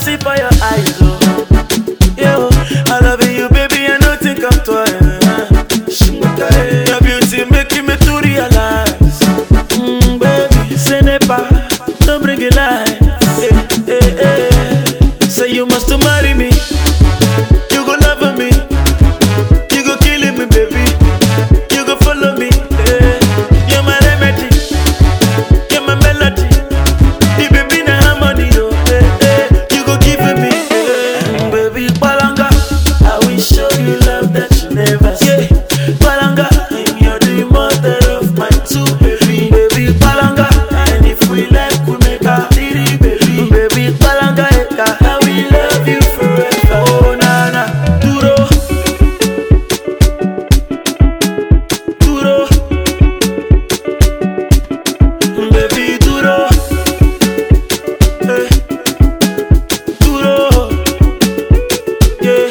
see for your eyes, oh. Yo, I love you, baby, I don't think I'm twice. Your beauty making me to realize, baby, say never, don't bring it life. Say you must marry me, you go love me, you go killing me, baby, you go follow me. You're my remedy, you're my melody, you baby na harmony, oh. You go give me, baby, Palanga, I will show you love that you never see. Palanga, you're the mother of my two baby, baby Palanga, and if we like we make a three baby, baby Palanga, I will love you forever. Oh na na, duro, duro, baby duro, duro, yeah.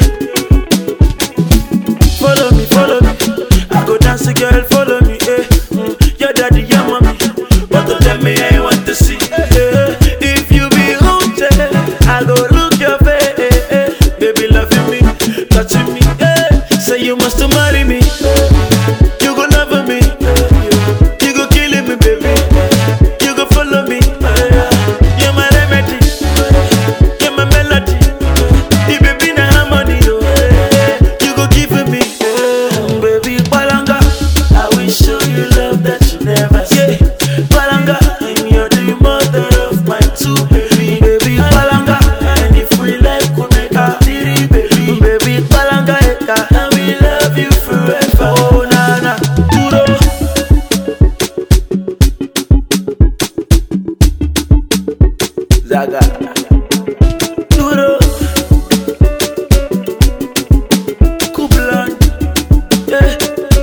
Follow me, I go dance, girl, follow me, your daddy, your mommy, but don't tell me I want to see, if you be haunted, I go look your face, baby loving me, touching me, say you must marry me, you go love me, you go killing me, baby, you go follow me, you're my remedy, you're my melody, you baby na harmony, oh. You go give me, baby Palanga, I will show you love that you never see. Palanga, you're the mother of my two baby, baby Palanga, and if we like we make a three baby, baby Palanga, I will love you forever. Oh na na, duro, Zaga, duro, Kublan, yeah,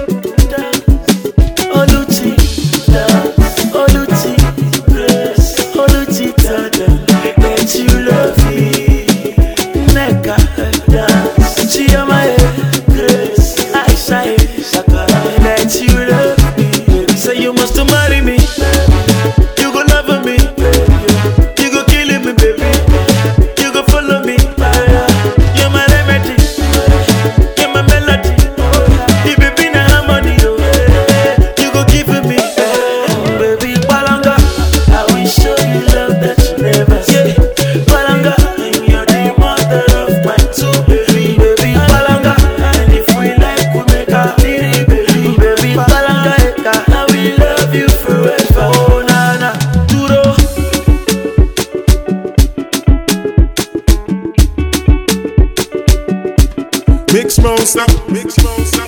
Oluti, Oluti, Grace, Oluti, Tada, that you love me, Neka, dance, Chioma, Grace, Aisha, Shakara, that you love me, say you must marry me, you go love me, you go killing me, baby, you go follow me, you're my remedy, you're my melody, you baby na harmony, oh. You go give me, baby Palanga, I will show you love that you never see. Palanga, you're the mother of my two baby, baby Palanga, and if we like we make a three baby, baby Palanga, I will love you forever. Oh na na, duro, Mix monster.